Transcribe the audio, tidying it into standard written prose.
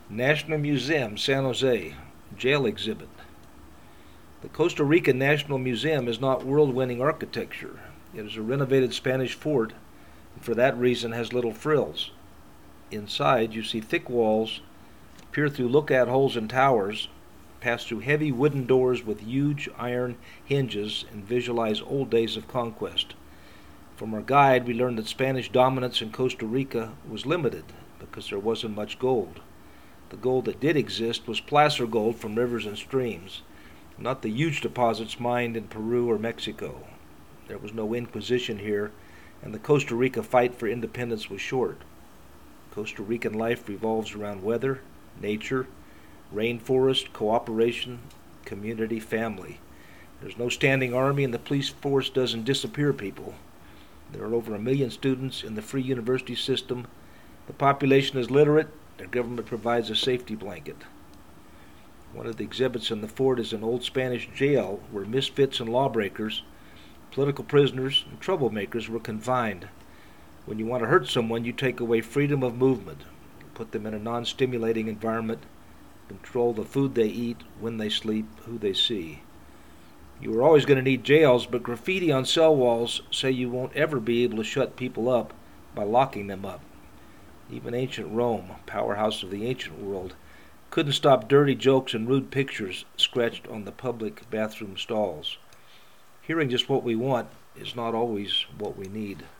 National Museum, San Jose, jail exhibit. The Costa Rica National Museum is not world-winning architecture. It is a renovated Spanish fort, and for that reason has little frills. Inside, you see thick walls, peer through lookout holes and towers, pass through heavy wooden doors with huge iron hinges, and visualize old days of conquest. From our guide, we learned that Spanish dominance in Costa Rica was limited because there wasn't much gold. The gold that did exist was placer gold from rivers and streams, not the huge deposits mined in Peru or Mexico. There was no Inquisition here, and the Costa Rica fight for independence was short. Costa Rican life revolves around weather, nature, rainforest, cooperation, community, family. There's no standing army, and the police force doesn't disappear people. There are over 1 million students in the free university system. The population is literate. Their government provides a safety blanket. One of the exhibits in the fort is an old Spanish jail where misfits and lawbreakers, political prisoners, and troublemakers were confined. When you want to hurt someone, you take away freedom of movement, put them in a non-stimulating environment, control the food they eat, when they sleep, who they see. You are always going to need jails, but graffiti on cell walls say you won't ever be able to shut people up by locking them up. Even ancient Rome, powerhouse of the ancient world, couldn't stop dirty jokes and rude pictures scratched on the public bathroom stalls. Hearing just what we want is not always what we need.